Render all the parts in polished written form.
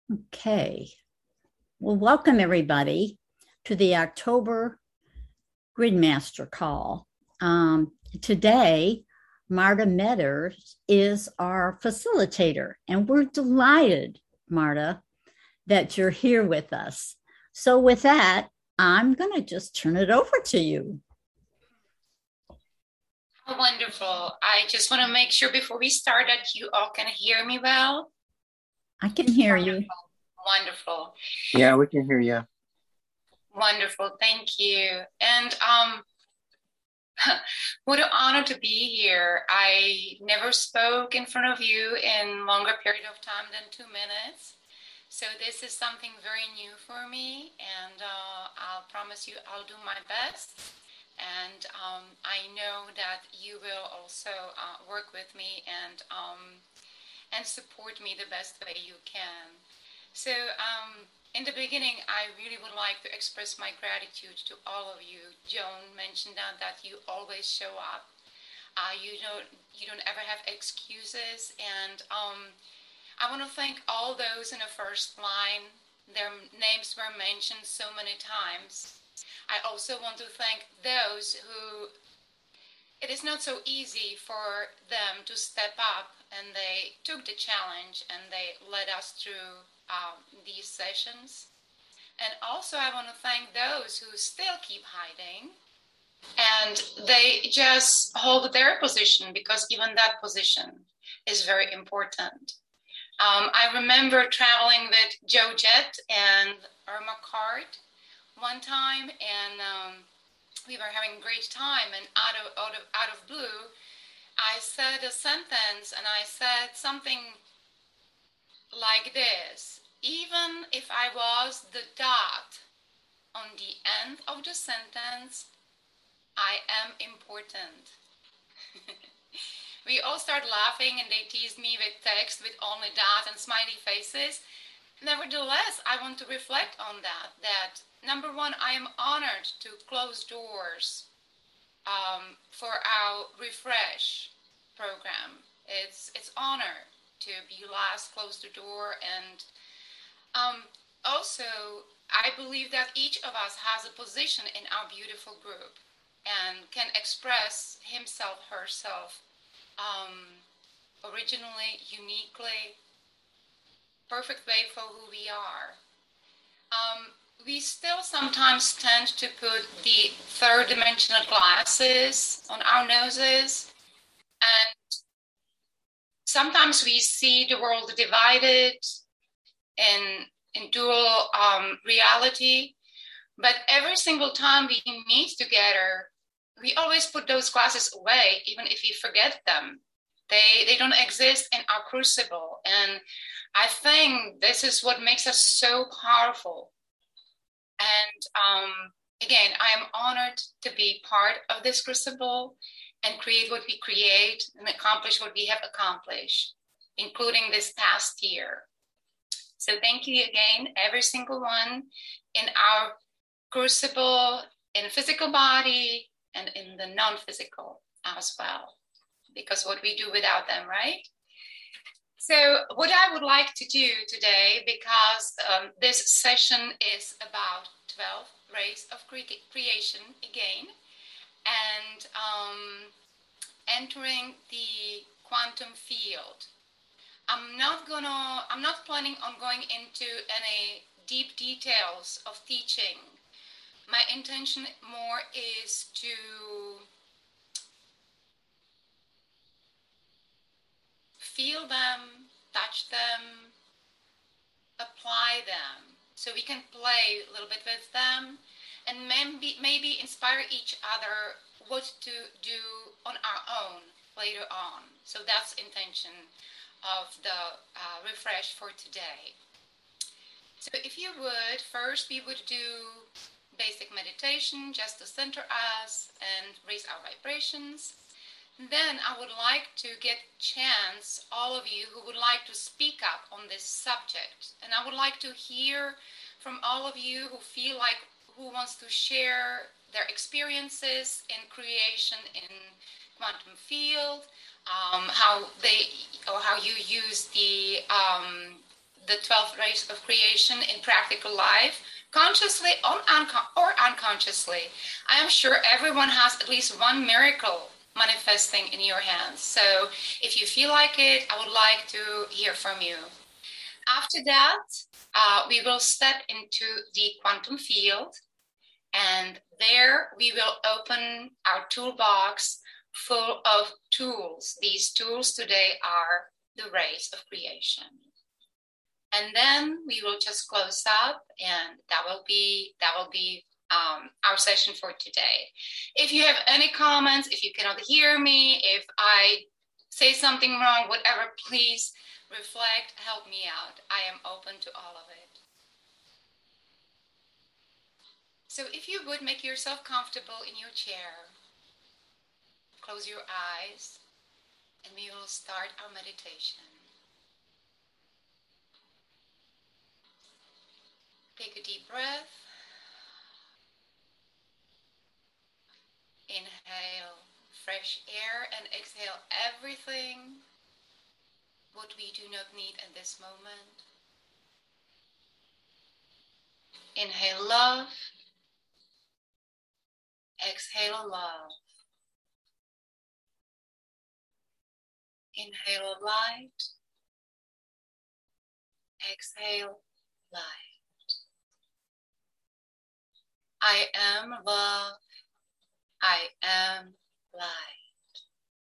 Okay. Well, welcome everybody to the October Gridmaster call. Today, Marta Metters is our facilitator, and we're delighted, Marta, that you're here with us. So, with that, I'm going to just turn it over to you. Oh, wonderful. I just want to make sure before we start that you all can hear me well. I can hear you. Wonderful. Wonderful. Yeah, we can hear you. Wonderful. Thank you. And what an honor to be here. I never spoke in front of you in longer period of time than 2 minutes. So this is something very new for me, and I'll promise you I'll do my best. And I know that you will also work with me and support me the best way you can. So in the beginning, I really would like to express my gratitude to all of you. Joan mentioned that you always show up. You don't ever have excuses, and I want to thank all those in the first line. Their names were mentioned so many times. I also want to thank those who it is not so easy for them to step up, and they took the challenge and they led us through these sessions. And also I want to thank those who still keep hiding and they just hold their position, because even that position is very important. I remember traveling with Joe Jett and Irma Card one time, and we were having a great time, and out of blue, I said a sentence, and I said something like this: even if I was the dot on the end of the sentence, I am important. We all start laughing, and they tease me with text with only dot and smiley faces. Nevertheless, I want to reflect on that number one, I am honored to close doors for our refresh program. It's honor to be last, close the door, and also I believe that each of us has a position in our beautiful group and can express himself, herself, originally, uniquely, perfect way for who we are. We still sometimes tend to put the third dimensional glasses on our noses, and sometimes we see the world divided in dual reality, but every single time we meet together, we always put those glasses away, even if we forget them. They don't exist in our crucible, and I think this is what makes us so powerful. And again, I am honored to be part of this crucible and create what we create and accomplish what we have accomplished, including this past year. So thank you again, every single one in our crucible, in physical body and in the non-physical as well, because what we do without them, right? So what I would like to do today, because this session is about 12 rays of creation again, and entering the quantum field. I'm not planning on going into any deep details of teaching. My intention more is to feel them, touch them, apply them, so we can play a little bit with them and maybe inspire each other what to do on our own later on. So that's intention of the refresh for today. So if you would, first we would do basic meditation just to center us and raise our vibrations. Then I would like to get chance, all of you who would like to speak up on this subject. And I would like to hear from all of you who feel like, who wants to share their experiences in creation in quantum field, how you use the 12 rays of creation in practical life, consciously or unconsciously. I am sure everyone has at least one miracle manifesting in your hands. So if you feel like it, I would like to hear from you. After that, we will step into the quantum field, and there we will open our toolbox full of tools. These tools today are the rays of creation. And then we will just close up, and that will be our session for today. If you have any comments, if you cannot hear me, if I say something wrong, whatever, please reflect, help me out. I am open to all of it. So if you would make yourself comfortable in your chair, close your eyes, and we will start our meditation. Take a deep breath. Inhale fresh air and exhale everything what we do not need at this moment. Inhale love. Exhale love. Inhale light. Exhale light. I am love. I am light.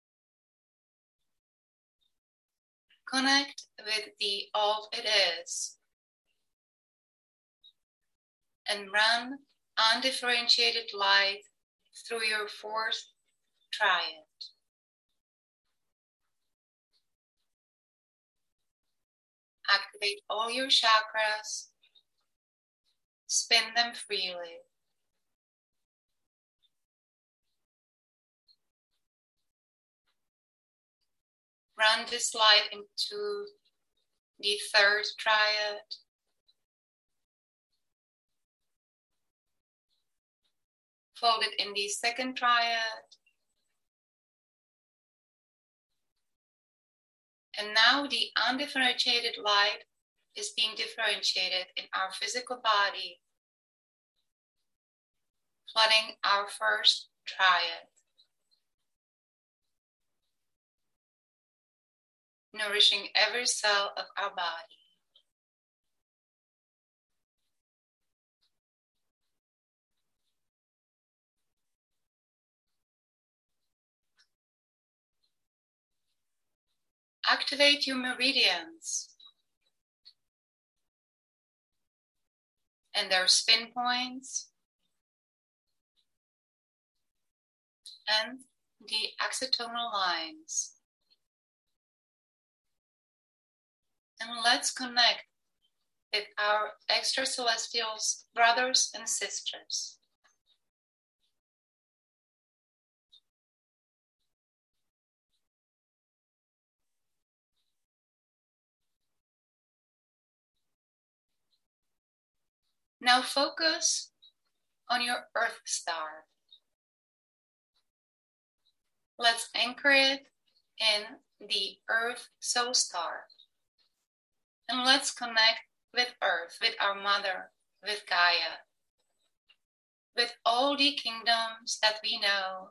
Connect with the all it is and run undifferentiated light through your fourth triad. Activate all your chakras. Spin them freely. Run this light into the third triad. Fold it in the second triad. And now the undifferentiated light is being differentiated in our physical body, flooding our first triad, nourishing every cell of our body. Activate your meridians and their spin points and the axonal lines. And let's connect with our extracelestial brothers and sisters. Now focus on your Earth star. Let's anchor it in the Earth soul star. And let's connect with Earth, with our mother, with Gaia, with all the kingdoms that we know,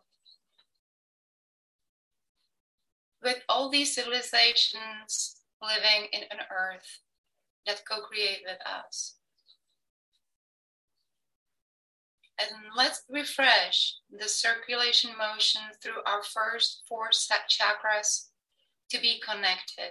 with all these civilizations living in an Earth that co-create with us. And let's refresh the circulation motion through our first four chakras to be connected.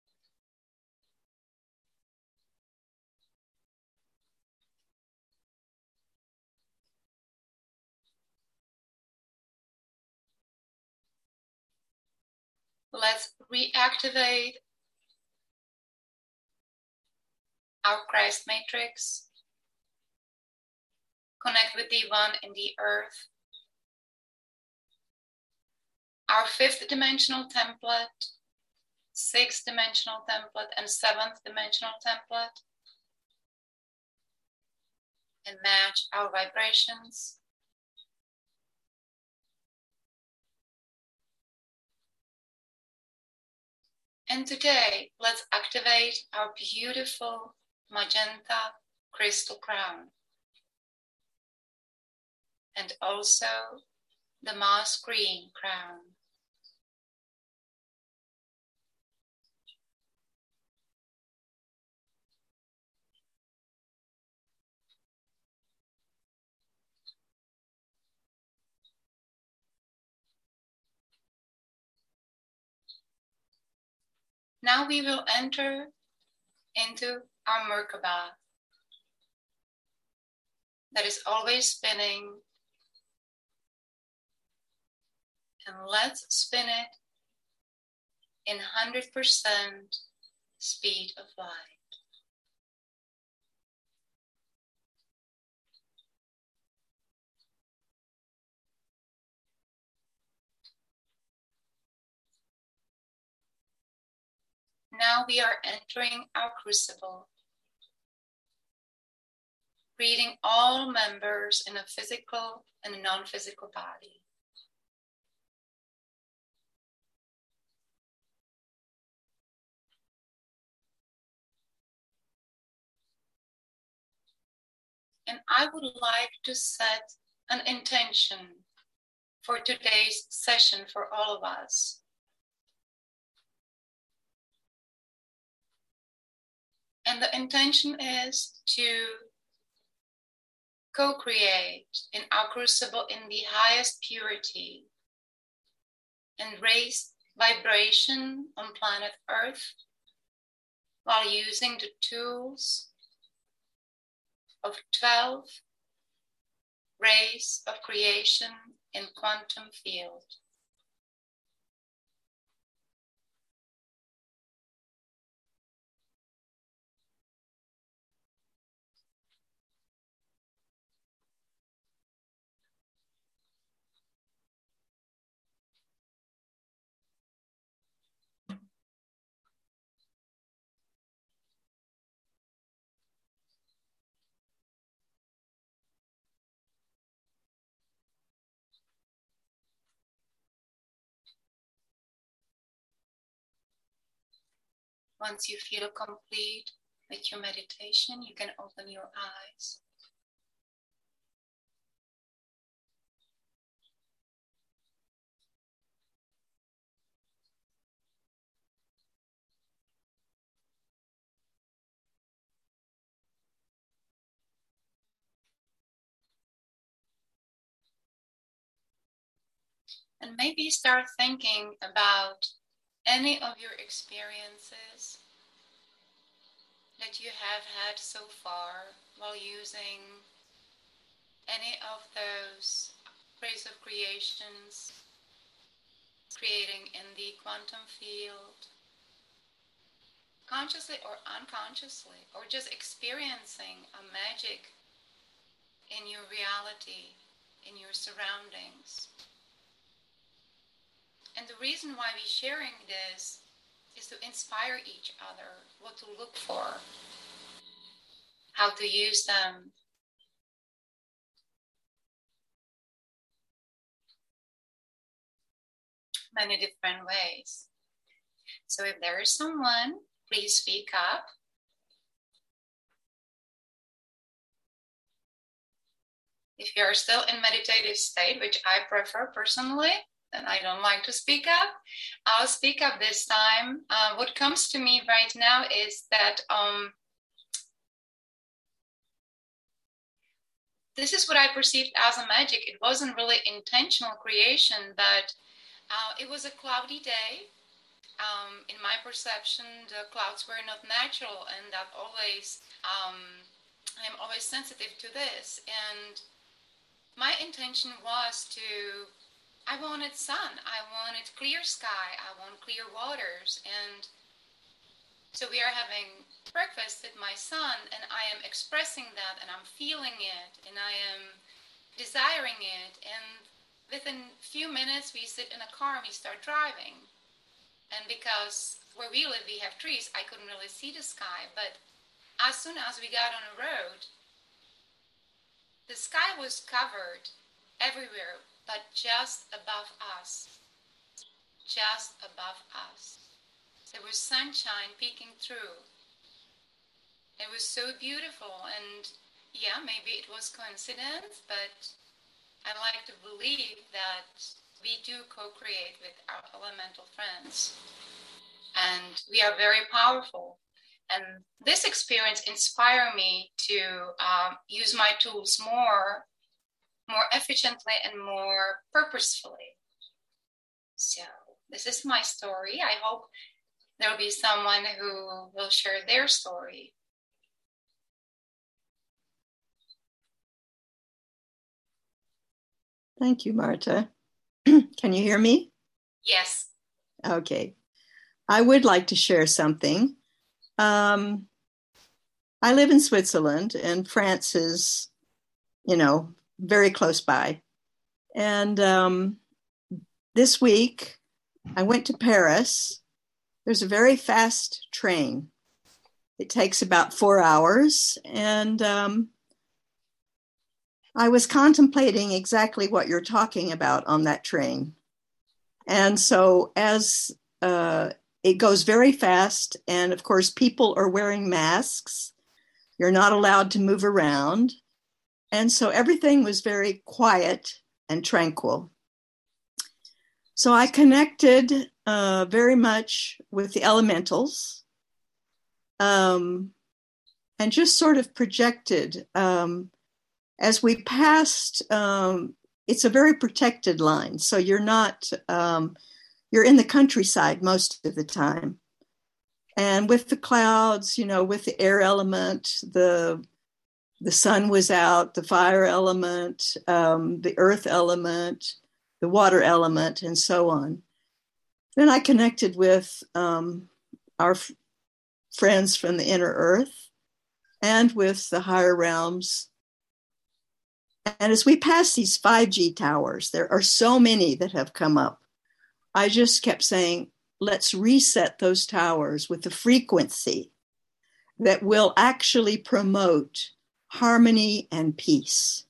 Let's reactivate our Christ matrix. Connect with the one in the earth. Our fifth dimensional template, sixth dimensional template, and seventh dimensional template. And match our vibrations. And today, let's activate our beautiful magenta crystal crown. And also the moss green crown. Now we will enter into our Merkaba that is always spinning. And let's spin it in 100% speed of light. Now we are entering our crucible, reading all members in a physical and a non-physical body. And I would like to set an intention for today's session for all of us. And the intention is to co-create in our crucible in the highest purity and raise vibration on planet Earth while using the tools of 12 rays of creation in quantum field. Once you feel complete with your meditation, you can open your eyes. And maybe start thinking about any of your experiences that you have had so far while using any of those rays of creations, creating in the quantum field, consciously or unconsciously, or just experiencing a magic in your reality, in your surroundings. And the reason why we're sharing this is to inspire each other what to look for, how to use them. Many different ways. So if there is someone, please speak up. If you're still in meditative state, which I prefer personally, and I don't like to speak up, I'll speak up this time. What comes to me right now is that this is what I perceived as a magic. It wasn't really intentional creation, but it was a cloudy day. In my perception, the clouds were not natural, and that always, I'm always sensitive to this. And my intention was I wanted sun, I wanted clear sky, I want clear waters. And so we are having breakfast with my son, and I am expressing that, and I'm feeling it, and I am desiring it. And within a few minutes, we sit in a car and we start driving. And because where we live, we have trees, I couldn't really see the sky. But as soon as we got on a road, the sky was covered everywhere, but just above us. Just above us. There was sunshine peeking through. It was so beautiful, and yeah, maybe it was coincidence, but I like to believe that we do co-create with our elemental friends, and we are very powerful. And this experience inspired me to use my tools more efficiently and more purposefully. So this is my story. I hope there will be someone who will share their story. Thank you, Marta. Can you hear me? Yes. Okay. I would like to share something. I live in Switzerland, and France is, very close by. And this week, I went to Paris. There's a very fast train. It takes about 4 hours. And I was contemplating exactly what you're talking about on that train. And so as it goes very fast, and of course, people are wearing masks. You're not allowed to move around. And so everything was very quiet and tranquil. So I connected very much with the elementals, and just sort of projected. As we passed, it's a very protected line. So you're not, you're in the countryside most of the time. And with the clouds, with the air element, the sun was out, the fire element, the earth element, the water element, and so on. Then I connected with our friends from the inner earth and with the higher realms. And as we pass these 5G towers, there are so many that have come up. I just kept saying, let's reset those towers with a frequency that will actually promote harmony and peace.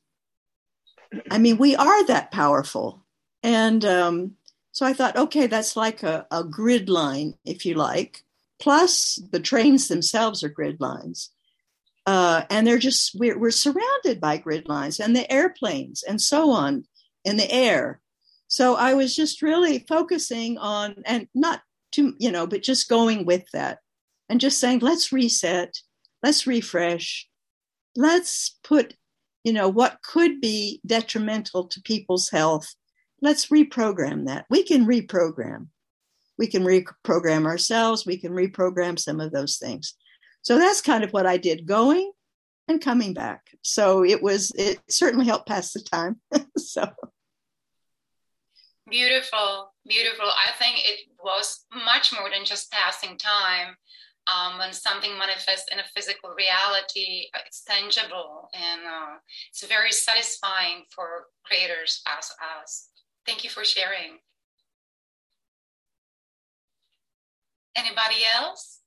I mean, we are that powerful. And so I thought, okay, that's like a grid line, if you like. Plus, the trains themselves are grid lines. And we're surrounded by grid lines and the airplanes and so on in the air. So I was just really focusing on, and not to, but just going with that and just saying, let's reset, let's refresh, let's put, what could be detrimental to people's health. Let's reprogram that. We can reprogram. We can reprogram ourselves. We can reprogram some of those things. So that's kind of what I did, going and coming back. So it certainly helped pass the time. So beautiful. I think it was much more than just passing time. When something manifests in a physical reality, it's tangible, and it's very satisfying for creators as us. Thank you for sharing. Anybody else?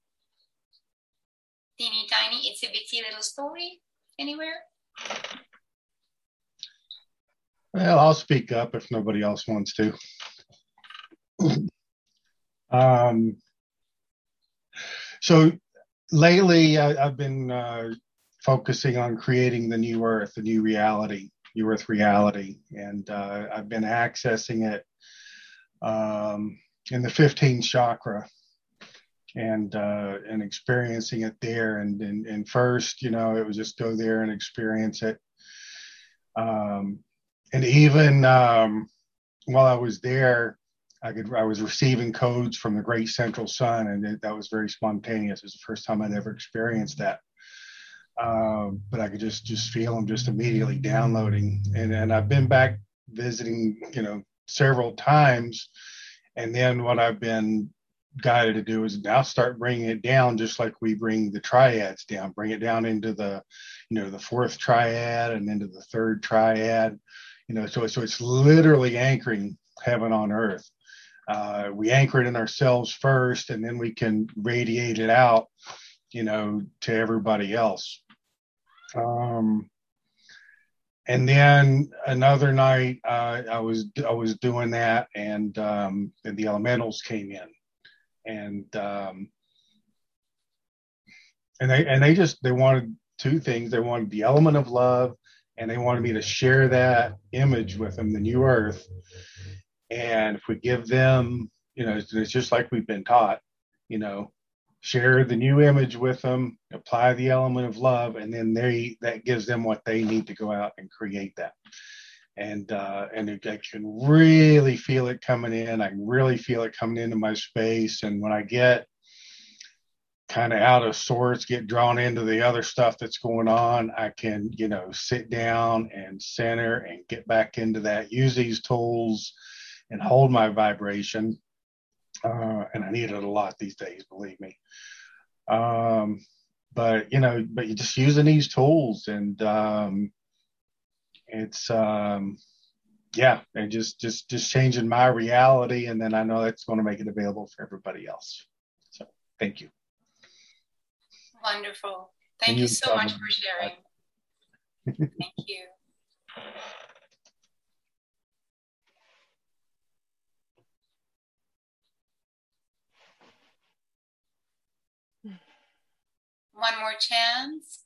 Teeny tiny, itsy bitsy little story anywhere? Well, I'll speak up if nobody else wants to. So lately, I've been focusing on creating the new Earth, the new reality, new Earth reality, and I've been accessing it in the 15th chakra, and experiencing it there. And first, it was just go there and experience it. And even while I was there, I was receiving codes from the Great Central Sun, and that was very spontaneous. It was the first time I'd ever experienced that. But I could just feel them just immediately downloading. And I've been back visiting, several times. And then what I've been guided to do is now start bringing it down, just like we bring the triads down, bring it down into the, the fourth triad and into the third triad, so it's literally anchoring heaven on earth. We anchor it in ourselves first, and then we can radiate it out, to everybody else. And then another night, I was doing that, and the elementals came in. and they wanted two things. They wanted the element of love, and they wanted me to share that image with them, the new earth. And if we give them, it's just like we've been taught, share the new image with them, apply the element of love, and then that gives them what they need to go out and create that. And I can really feel it coming in. I can really feel it coming into my space. And when I get kind of out of sorts, get drawn into the other stuff that's going on, I can, sit down and center and get back into that, use these tools and hold my vibration. And I need it a lot these days, believe me. But you're just using these tools, and it's and just changing my reality, and then I know that's going to make it available for everybody else. So thank you. Wonderful. Thank you so much for sharing. Thank you. One more chance.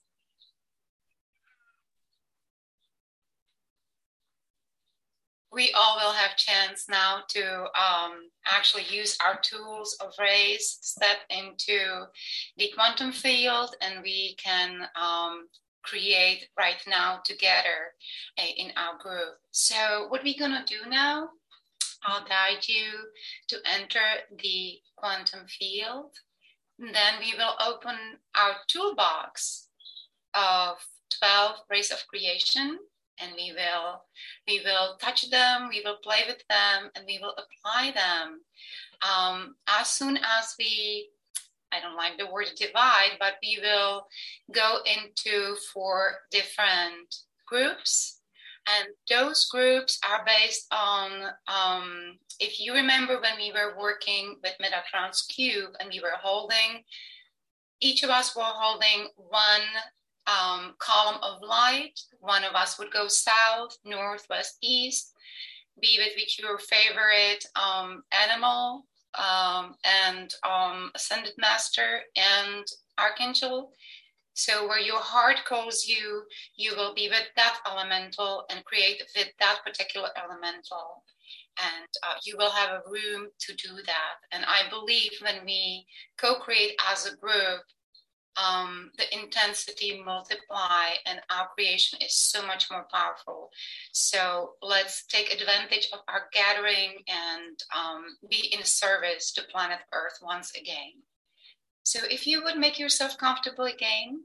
We all will have chance now to actually use our tools of raise, step into the quantum field, and we can create right now together in our group. So what we're gonna do now, I'll guide you to enter the quantum field. And then we will open our toolbox of 12 rays of creation, and we will touch them, we will play with them, and we will apply them. As soon as I don't like the word divide, but we will go into 4 different groups. And those groups are based on, if you remember when we were working with Metatron's Cube and we were holding, each of us were holding one column of light. One of us would go south, north, west, east, be with your favorite animal and ascended master and archangel. So where your heart calls you, you will be with that elemental and create with that particular elemental. And you will have a room to do that. And I believe when we co-create as a group, the intensity multiply and our creation is so much more powerful. So let's take advantage of our gathering and be in service to planet Earth once again. So if you would make yourself comfortable again,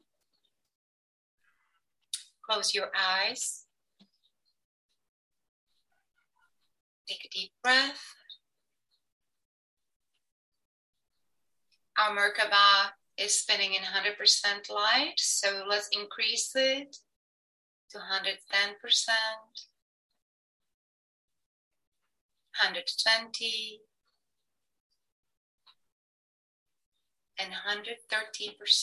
close your eyes, take a deep breath. Our Merkaba is spinning in 100% light, so let's increase it to 110%, 120, and 130%.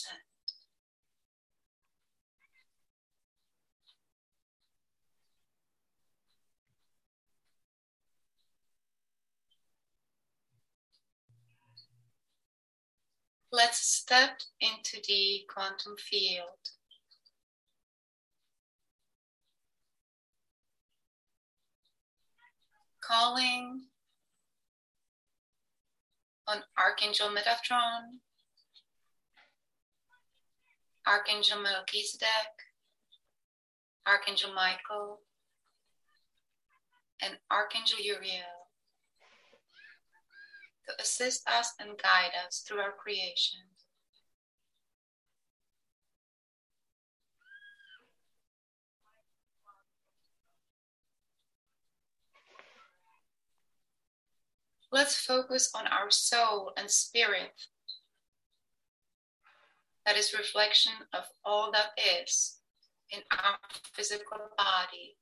Let's step into the quantum field. Calling on Archangel Metatron, Archangel Melchizedek, Archangel Michael, and Archangel Uriel to assist us and guide us through our creation. Let's focus on our soul and spirit. That is reflection of all that is in our physical body.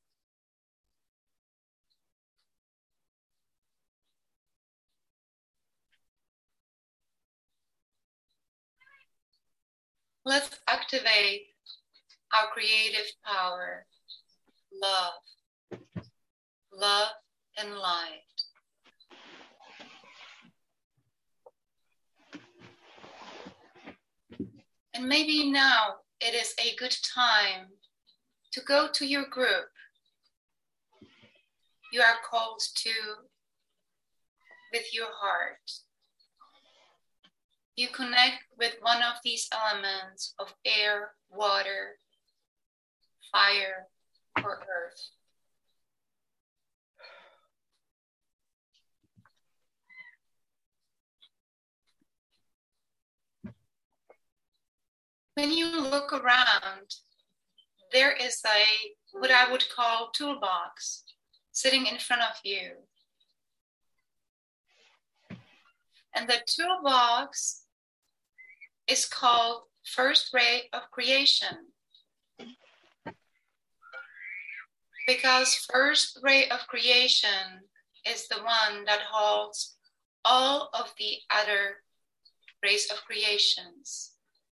Let's activate our creative power, love and light. And maybe now it is a good time to go to your group. You are called to with your heart. You connect with one of these elements of air, water, fire, or earth. When you look around, there is what I would call toolbox sitting in front of you. And the toolbox is called first ray of creation. Because first ray of creation is the one that holds all of the other rays of creations.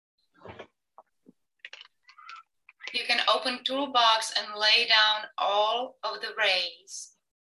You can open toolbox and lay down all of the rays.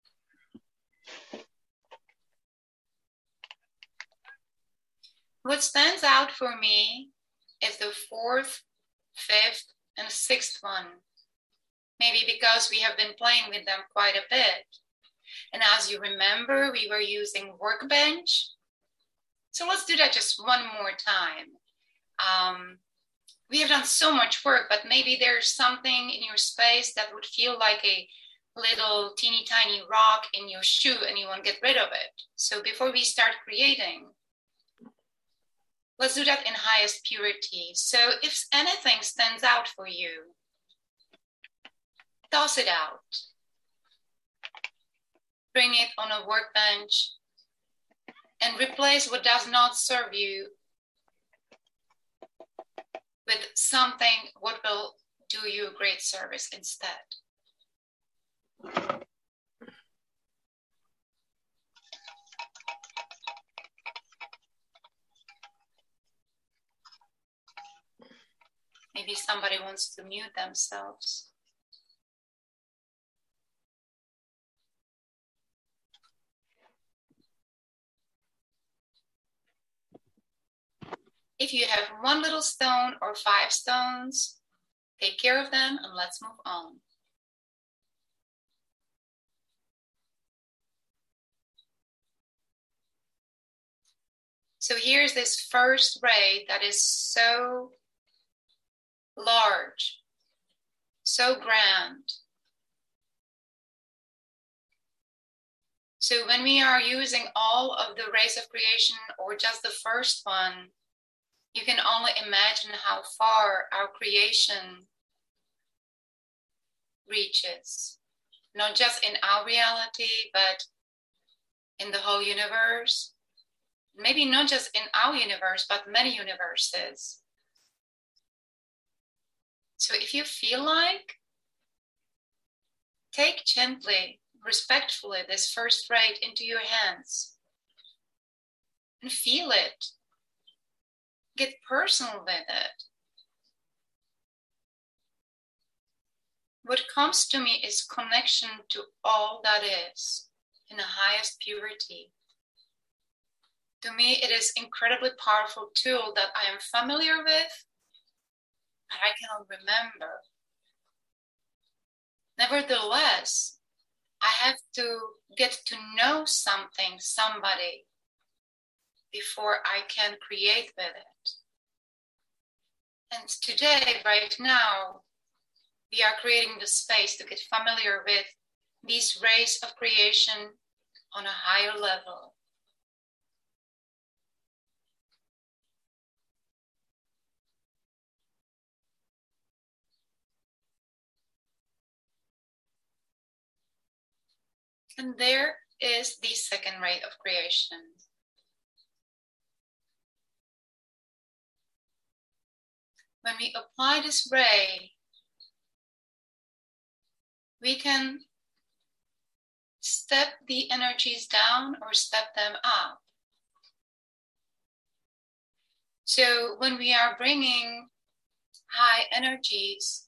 What stands out for me is the 4th, 5th, and 6th one. Maybe because we have been playing with them quite a bit. And as you remember, we were using workbench. So let's do that just one more time. We have done so much work, but maybe there's something in your space that would feel like a little teeny tiny rock in your shoe and you want to get rid of it. So before we start creating, let's do that in highest purity. So if anything stands out for you, toss it out. Bring it on a workbench and replace what does not serve you with something what will do you a great service instead. Maybe somebody wants to mute themselves. If you have one little stone or 5 stones, take care of them and let's move on. So here's this first ray that is so large, so grand. So when we are using all of the rays of creation or just the first one, you can only imagine how far our creation reaches, not just in our reality, but in the whole universe. Maybe not just in our universe, but many universes. So if you feel like, take gently, respectfully this first ray into your hands and feel it. Get personal with it. What comes to me is connection to all that is in the highest purity. To me, it is an incredibly powerful tool that I am familiar with, but I cannot remember. Nevertheless, I have to get to know something, somebody, before I can create with it. And today, right now, we are creating the space to get familiar with these rays of creation on a higher level. And there is the second ray of creation. When we apply this ray, we can step the energies down or step them up. So when we are bringing high energies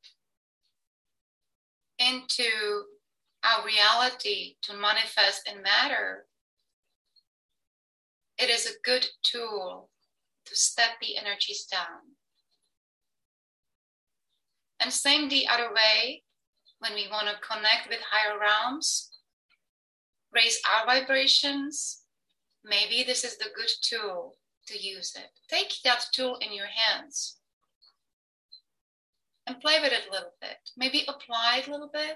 into our reality to manifest in matter, it is a good tool to step the energies down. And same the other way, when we want to connect with higher realms, raise our vibrations, maybe this is the good tool to use it. Take that tool in your hands and play with it a little bit. Maybe apply it a little bit.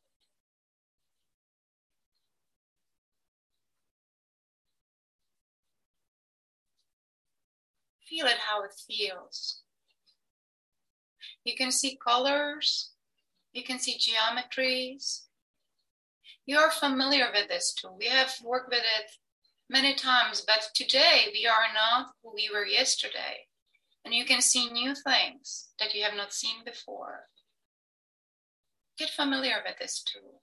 Feel it how it feels. You can see colors. You can see geometries. You are familiar with this tool. We have worked with it many times, but today we are not who we were yesterday. And you can see new things that you have not seen before. Get familiar with this tool.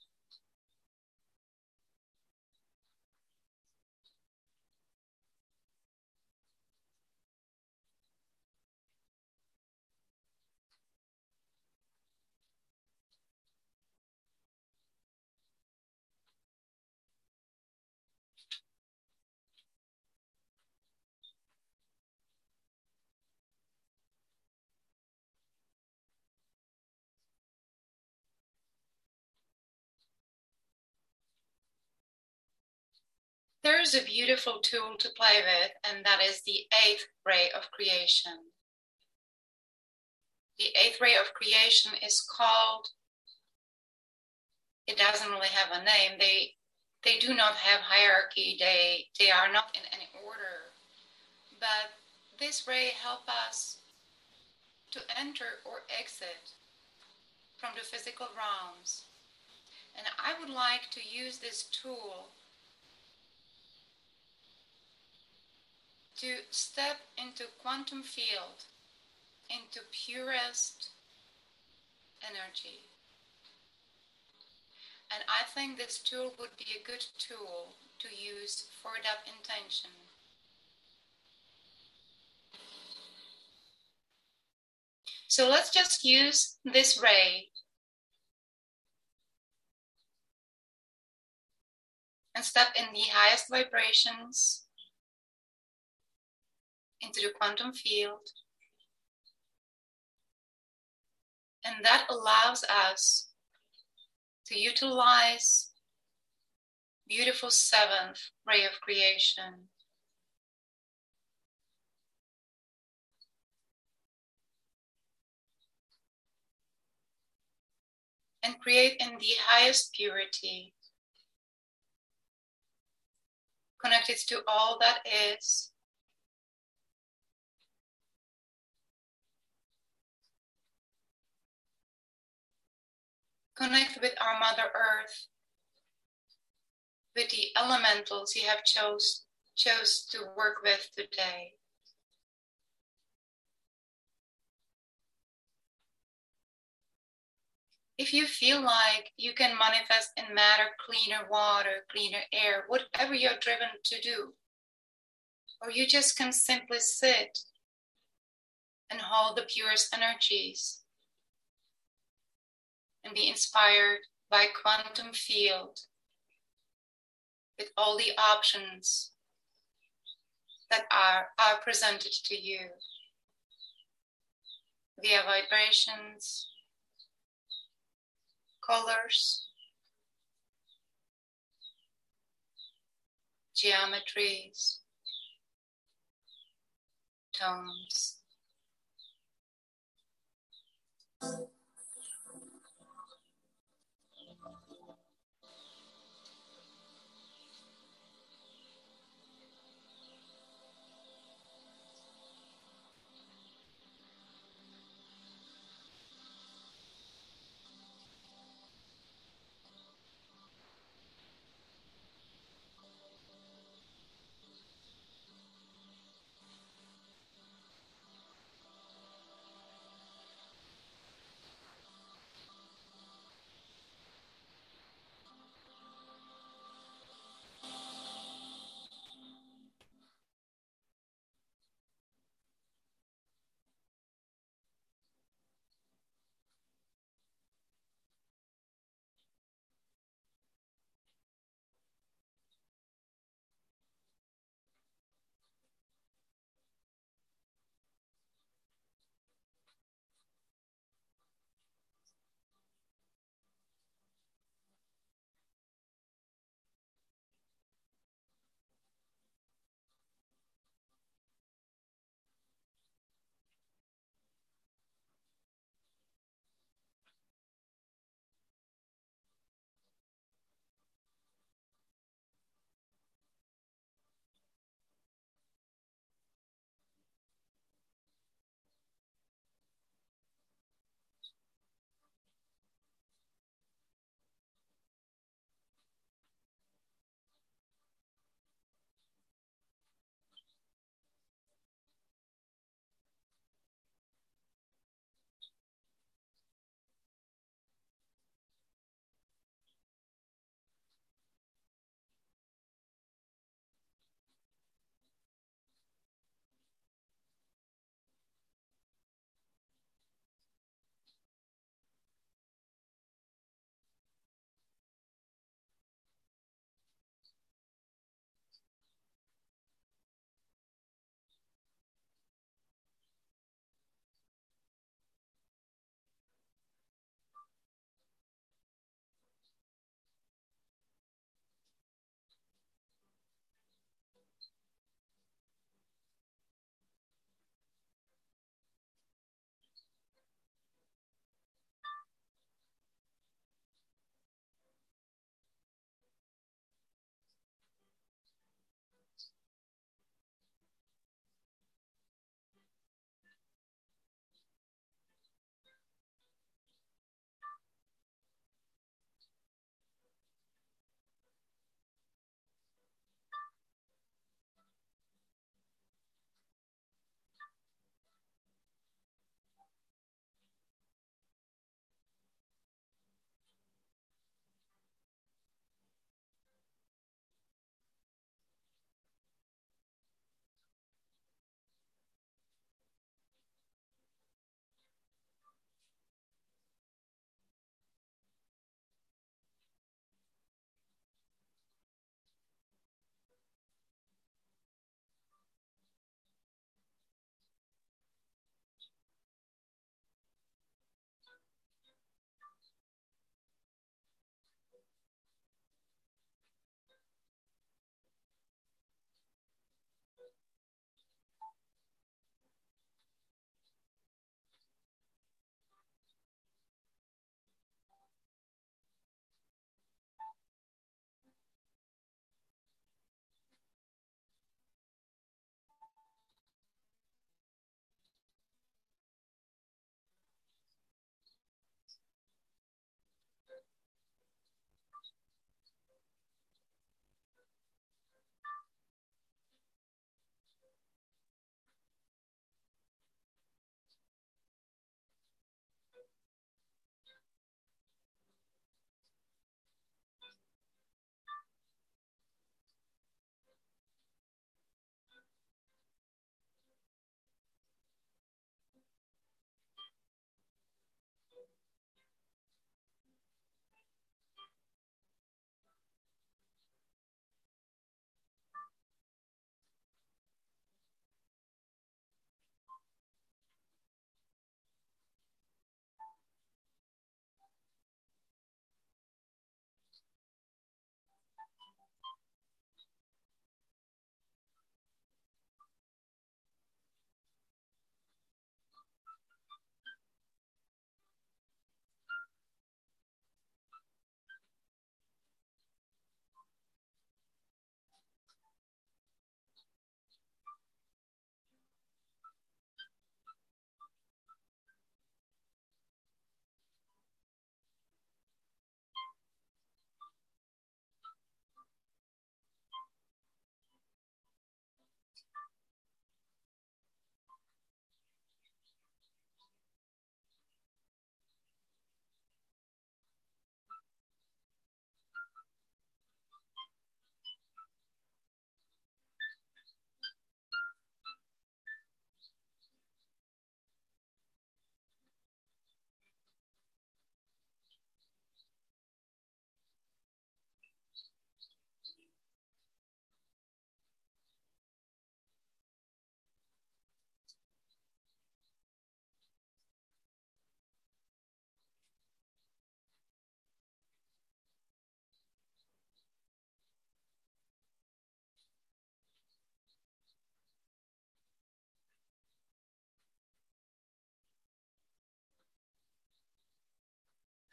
There is a beautiful tool to play with, and that is the 8th ray of creation. The 8th ray of creation is called, it doesn't really have a name. They do not have hierarchy. They are not in any order. But this ray helps us to enter or exit from the physical realms. And I would like to use this tool to step into quantum field, into purest energy. And I think this tool would be a good tool to use for that intention. So let's just use this ray and step in the highest vibrations into the quantum field. And that allows us to utilize beautiful 7th ray of creation. And create in the highest purity, connected to all that is. Connect with our Mother Earth, with the elementals you have chose to work with today. If you feel like you can manifest in matter cleaner water, cleaner air, whatever you're driven to do, or you just can simply sit and hold the purest energies and be inspired by quantum field with all the options that are presented to you via vibrations, colors, geometries, tones.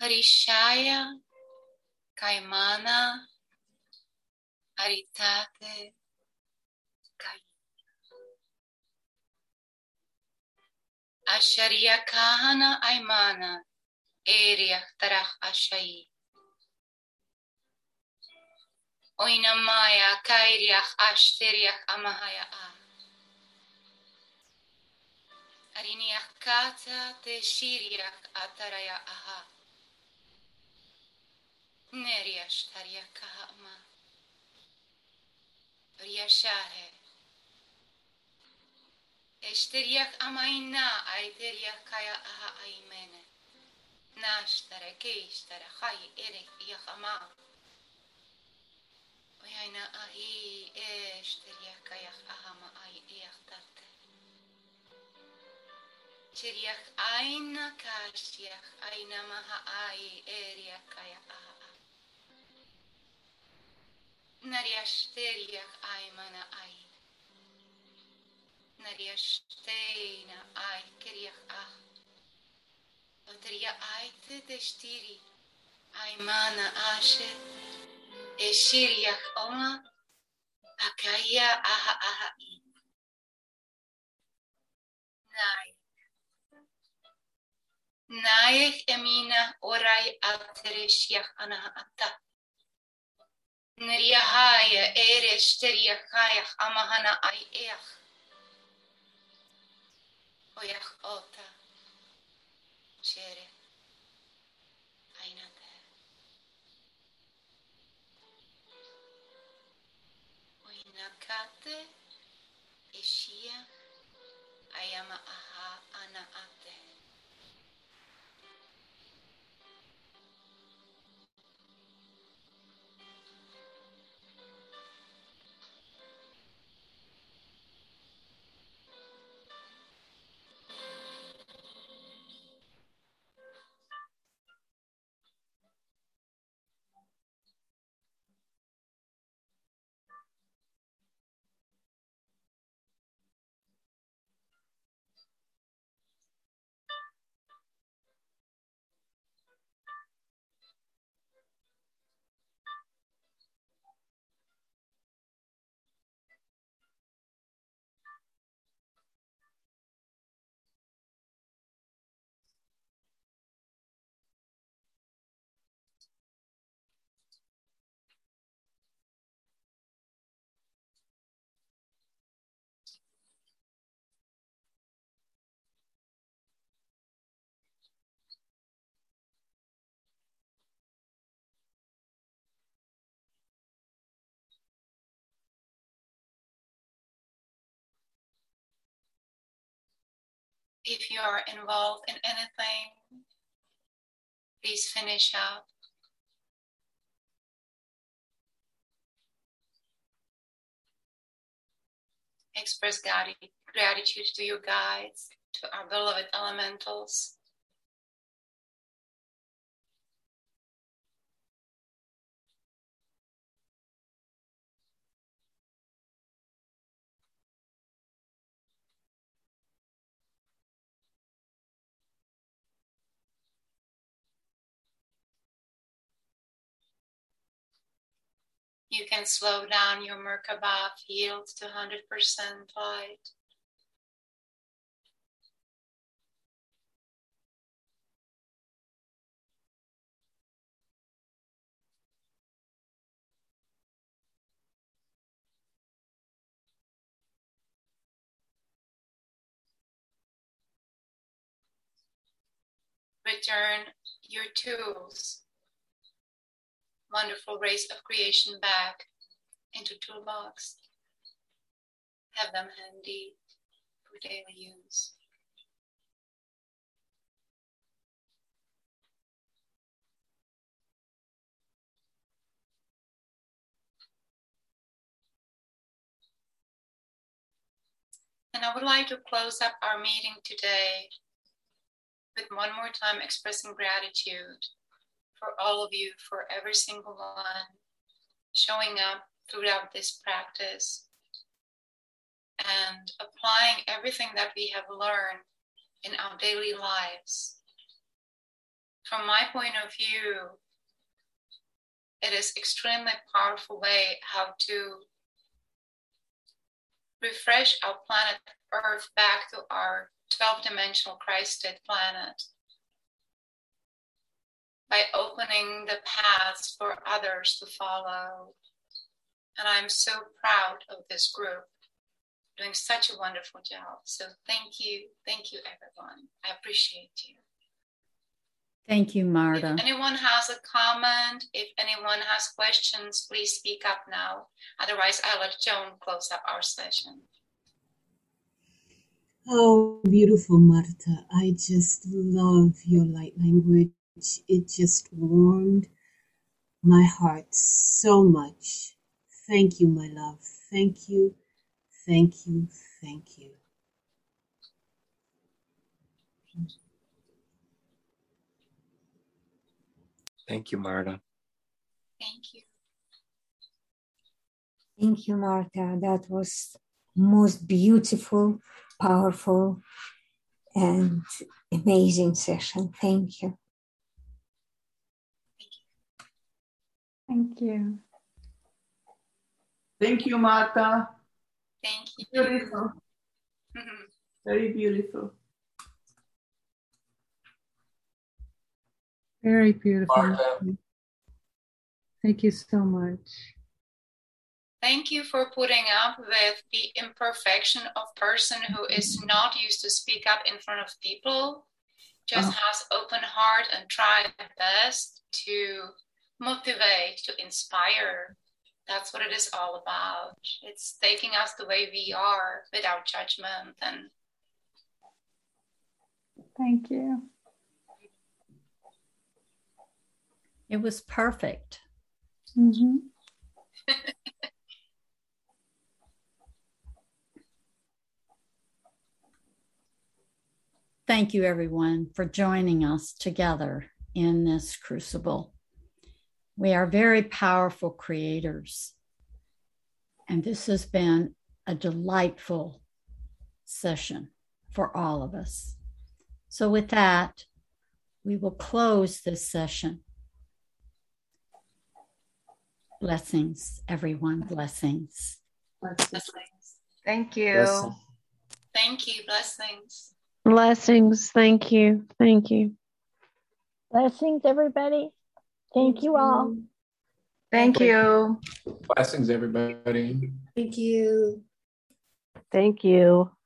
Parishaya, Kaimana, Aritate, Kai. Asharia Kahana Aimana, Eriach Tarach Ashai. Oinamaya Kairiach Ashteriach Amahaya A. Ariniach Kata Te Shiriach Ataraya Aha. Neriash Tariach Kahama. Riashahe. Esteriach Amaina Aiteriach Kaya Aha Aimene. Nashtare Keishtare Hai Erech Yachama. Oyaina Ahi Esteriach Kayach Ahama Ai Eachtate. Chiriach Aina Kashiach Aina Maha Ai Eriach Kaya Aha. Nariashteriach Aimana Ai. Nariashteina Ai Kiriach Ah. Oteria Aite Deshtiri. Aimana Ashe. Eshiriach Oma. Akaya Aha Aha I. Naich Emina Orai Altereshiach Ana Ata. Neriahaya Eresh Teriachayach Amahana Ai Each. Oyach Ota. Chere. Ainate. Oinakate. Eshia. Ayama Aha Ana Ate. If you are involved in anything, please finish out. Express gratitude to your guides, to our beloved elementals. You can slow down your Merkaba field to 100% light. Return your tools, wonderful rays of creation, back into toolbox. Have them handy for daily use. And I would like to close up our meeting today with one more time expressing gratitude for all of you, for every single one showing up throughout this practice and applying everything that we have learned in our daily lives. from my point of view, it is extremely powerful way how to refresh our planet Earth back to our 12-dimensional Christ-state planet by opening the paths for others to follow. And I'm so proud of this group doing such a wonderful job. So thank you everyone. I appreciate you. Thank you, Marta. If anyone has a comment, if anyone has questions, please speak up now. Otherwise, I'll let Joan close up our session. Oh, beautiful, Marta. I just love your light language. It just warmed my heart so much. Thank you, my love. Thank you, thank you, thank you. Thank you, Marta. Thank you. Thank you, Marta. That was most beautiful, powerful, and amazing session. Thank you. Thank you. Thank you, Marta. Thank you. Beautiful. Very beautiful. Very beautiful. Marta. Thank you so much. Thank you for putting up with the imperfection of person who is not used to speak up in front of people, just has open heart and try best to motivate, to inspire. That's what it is all about. It's taking us the way we are without judgment. And thank you. It was perfect. Mm-hmm. Thank you, everyone, for joining us together in this crucible. We are very powerful creators, and this has been a delightful session for all of us. So with that, we will close this session. Blessings, everyone. Blessings. blessings. Thank you. Blessing. Thank you. Blessings. Blessings. Thank you. Thank you. Blessings, everybody. Thank you all. Thank you. Blessings, everybody. Thank you. Thank you.